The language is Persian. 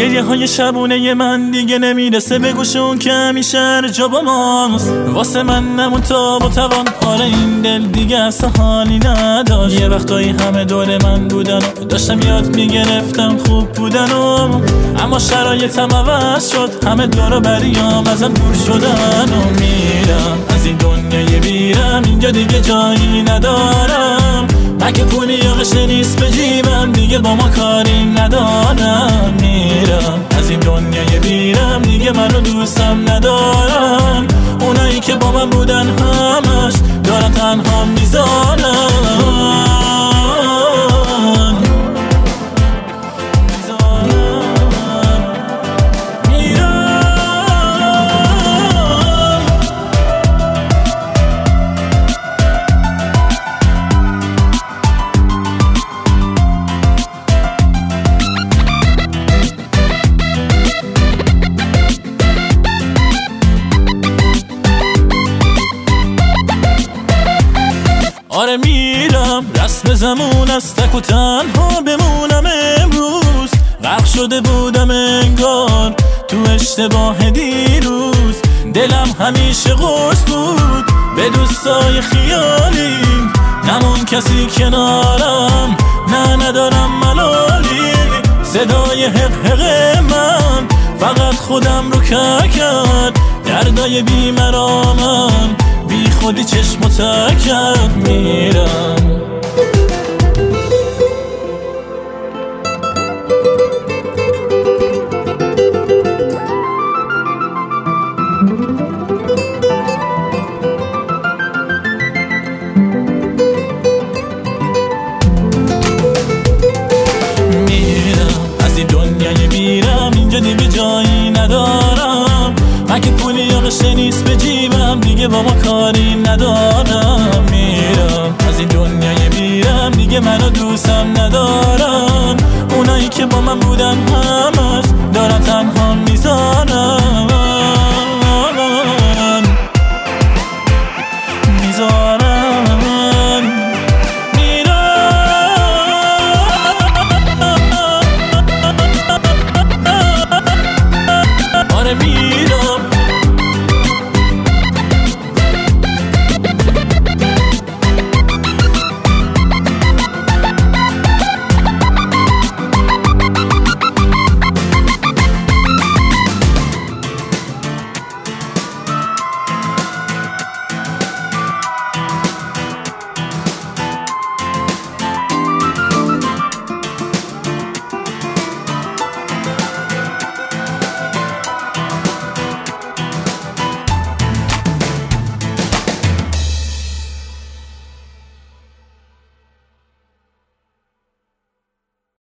گریه های شبونه من دیگه نمیرسه به گوش اون که همیشه هر جا با ماست. واسه من نمون تاب و توان، آره این دل دیگه اصلا حالی نداشت. یه وقتایی همه دور من بودن و داشتم یاد میگرفتم خوب بودن و اما شرایطم عوض شد، همه دور و بریام ازم دور شدن و میرم از این دنیای بیرم، اینجا دیگه جایی ندارم. مگه پولی یا قشه نیست به جیبم، دیگه با ما کاری ندارم. میرم از این دنیای بیرم، دیگه منو دوستم ندارم. اونایی که با من بودن همش دارن تنها میذارن. آره میرم رسم زمون از تک و تنها بمونم. امروز غرق شده بودم انگار تو اشتباه دیروز. دلم همیشه قرص بود به دوستای خیالی، نمون کسی کنارم، نه ندارم ملالی. صدای حق من فقط خودم رو کرد، دردای بیمرامم بی خودی چشم و تکت. میرم